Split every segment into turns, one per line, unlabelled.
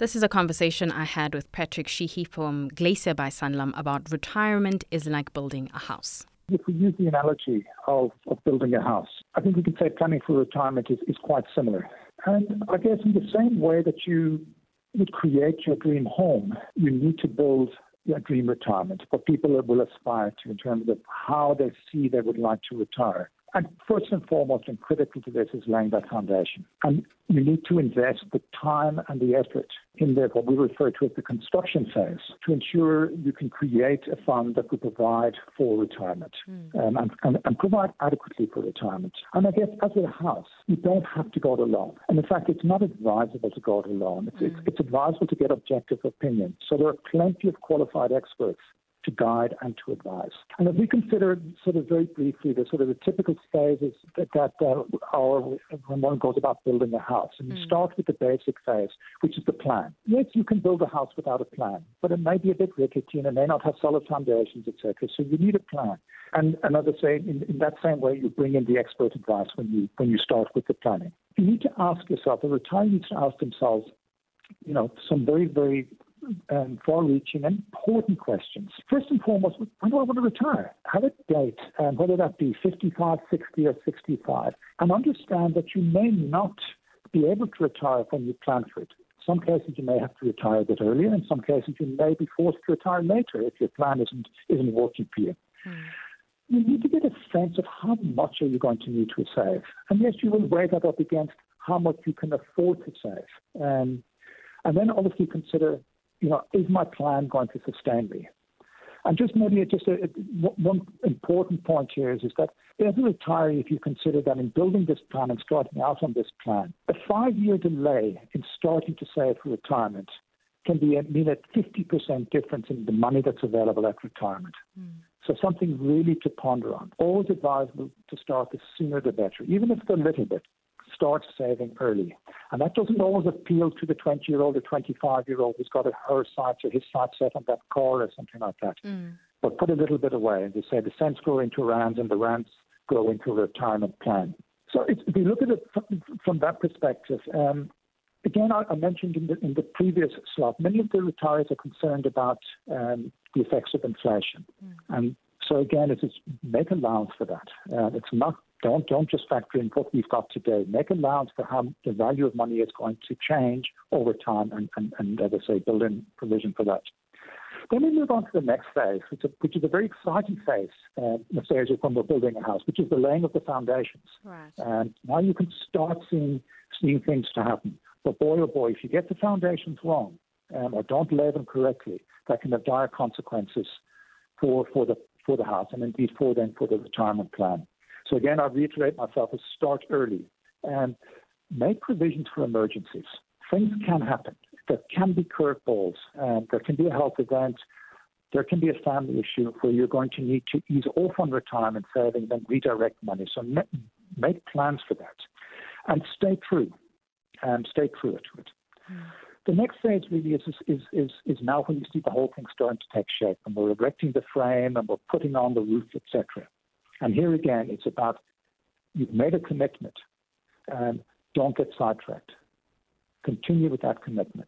This is a conversation I had with Patrick Sheehy from Glacier by Sanlam about retirement is like building a house.
If we use the analogy of building a house, I think we can say planning for retirement is quite similar. And I guess in the same way that you would create your dream home, you need to build your dream retirement, what people will aspire to in terms of how they see they would like to retire. And first and foremost, and critical to this, is laying that foundation. And you need to invest the time and the effort in what we refer to as the construction phase to ensure you can create a fund that will provide for retirement and provide adequately for retirement. And I guess as with a house, you don't have to go it alone. And in fact, it's not advisable to go it alone. It's advisable to get objective opinion. So there are plenty of qualified experts to guide and to advise. And if we consider sort of very briefly the typical phases that when one goes about building a house, and you start with the basic phase, which is the plan. Yes, you can build a house without a plan, but it may be a bit rickety and it may not have solid foundations, etc. So you need a plan. And as I say, in that same way, you bring in the expert advice when you start with the planning. You need to ask yourself, the retiree needs to ask themselves, some very, very far-reaching and important questions. First and foremost, when do I want to retire? Have a date, whether that be 55, 60 or 65, and understand that you may not be able to retire when you plan for it. In some cases, you may have to retire a bit earlier. In some cases, you may be forced to retire later if your plan isn't working for you. You need to get a sense of how much are you going to need to save. And yes, you will weigh that up against how much you can afford to save. And then obviously consider, is my plan going to sustain me? And one important point here is that as a retiree, if you consider that in building this plan and starting out on this plan, a 5-year delay in starting to save for retirement can mean a 50% difference in the money that's available at retirement. So something really to ponder on. Always advisable to start the sooner the better, even if it's a little bit. Start saving early. And that doesn't always appeal to the 20-year-old or 25-year-old who's got her sights or his sights set on that car or something like that. But put a little bit away. And they say the cents grow into rands and the rands grow into a retirement plan. So if you look at it from that perspective, again, I mentioned in the previous slide, many of the retirees are concerned about the effects of inflation. And so again, it's just make allowance for that. It's not Don't just factor in what we've got today. Make allowance for how the value of money is going to change over time and as I say, build in provision for that. Then we move on to the next phase, which is a very exciting phase, the phase when we're building a house, which is the laying of the foundations.
Right.
And now you can start seeing things to happen. But boy, oh boy, if you get the foundations wrong or don't lay them correctly, that can have dire consequences for the house and indeed for the retirement plan. So again, I reiterate myself, is start early and make provisions for emergencies. Things can happen. There can be curveballs. There can be a health event. There can be a family issue where you're going to need to ease off on retirement savings and redirect money. So make plans for that and stay true to it. The next phase really is now when you see the whole thing starting to take shape and we're erecting the frame and we're putting on the roof, etc. And here again, it's about you've made a commitment and don't get sidetracked. Continue with that commitment.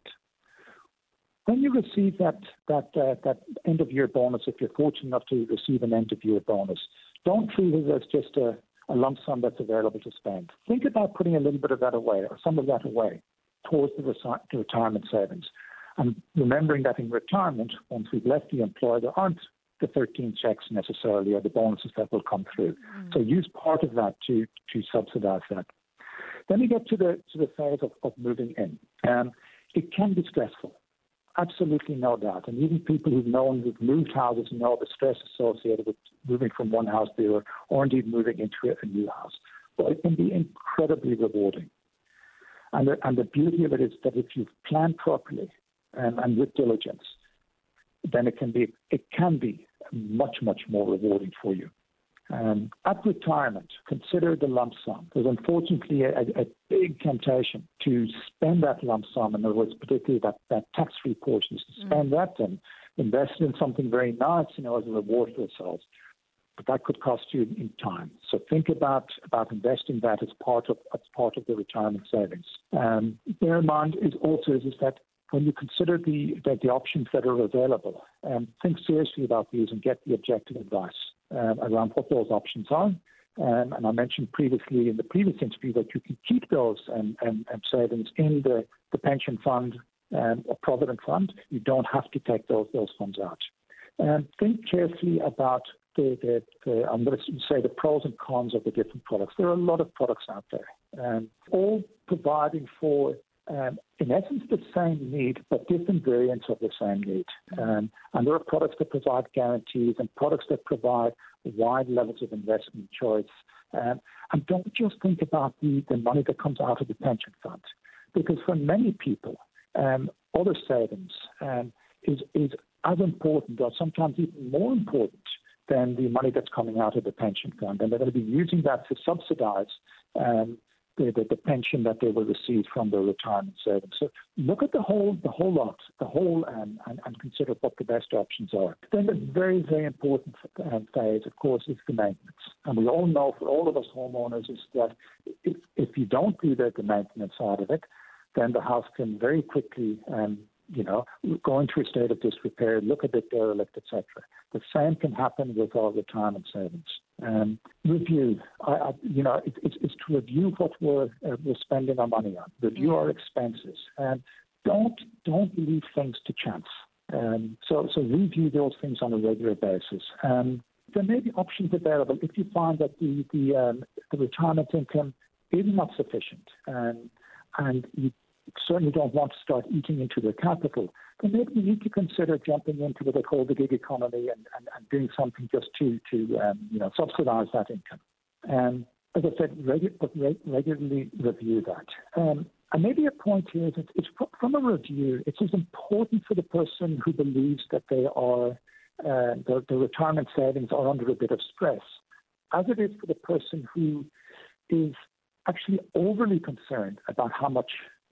When you receive that end-of-year bonus, if you're fortunate enough to receive an end-of-year bonus, don't treat it as just a lump sum that's available to spend. Think about putting a little bit of that away or some of that away towards the retirement savings. And remembering that in retirement, once we've left the employer, there aren't the 13 checks necessarily or the bonuses that will come through. So use part of that to subsidize that. Then we get to the phase of moving in. It can be stressful. Absolutely no doubt. And even people who've moved houses know the stress associated with moving from one house to the other or indeed moving into a new house. But it can be incredibly rewarding. And the beauty of it is that if you've planned properly and with diligence, then it can be much, much more rewarding for you. At retirement, consider the lump sum. There's unfortunately a big temptation to spend that lump sum, in other words, particularly that tax-free portion, is to spend that and invest in something very nice, as a reward for yourselves. But that could cost you in time. So think about investing that as part of the retirement savings. Bear in mind is that when you consider the options that are available, think seriously about these and get the objective advice around what those options are. And I mentioned previously in the previous interview that you can keep those savings in the pension fund or provident fund. You don't have to take those funds out. Think carefully about I'm going to say the pros and cons of the different products. There are a lot of products out there, all providing for, in essence, the same need, but different variants of the same need. And there are products that provide guarantees and products that provide wide levels of investment choice. And don't just think about the money that comes out of the pension fund, because for many people, other savings is as important or sometimes even more important than the money that's coming out of the pension fund. And they're going to be using that to subsidize the pension that they will receive from their retirement savings. So look at the whole lot, and consider what the best options are. Then the very, very important phase, of course, is the maintenance. And we all know, for all of us homeowners, is that if you don't do the maintenance side of it, then the house can very quickly go into a state of disrepair, look a bit derelict, etc. The same can happen with our retirement savings. Review. It's to review what we're spending our money on. Review our expenses, and don't leave things to chance. So review those things on a regular basis. There may be options available if you find that the retirement income is not sufficient, and you certainly don't want to start eating into their capital, then maybe you need to consider jumping into what they call the gig economy and doing something just to subsidize that income. As I said, regularly review that. And maybe a point here is it's from a review, it's as important for the person who believes that they are the retirement savings are under a bit of stress, as it is for the person who is actually overly concerned about how much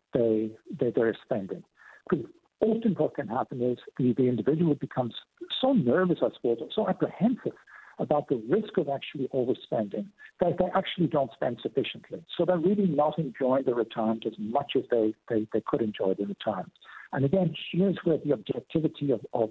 they're spending. Because often what can happen is the individual becomes so nervous, I suppose, or so apprehensive about the risk of actually overspending that they actually don't spend sufficiently. So they're really not enjoying the retirement as much as they could enjoy the retirement. And again, here's where the objectivity of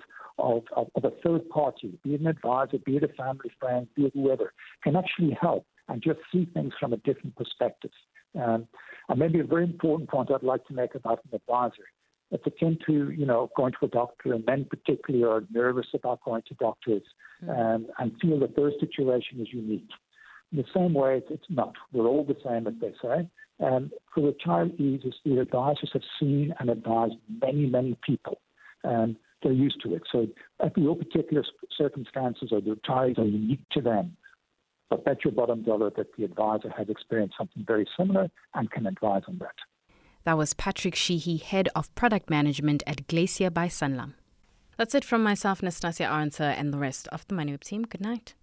a third party, be it an advisor, be it a family friend, be it whoever, can actually help and just see things from a different perspective. And maybe a very important point I'd like to make about an advisor. It's akin to, going to a doctor, and men particularly are nervous about going to doctors and feel that their situation is unique. In the same way, it's not. We're all the same, as they say. For retirees, the advisors have seen and advised many, many people. They're used to it. So at your particular circumstances or the retirees are unique to them. But bet your bottom dollar that the advisor has experienced something very similar and can advise on that.
That was Patrick Sheehy, Head of Product Management at Glacier by Sanlam. That's it from myself, Nastasia Arendse, and the rest of the MoneyWeb team. Good night.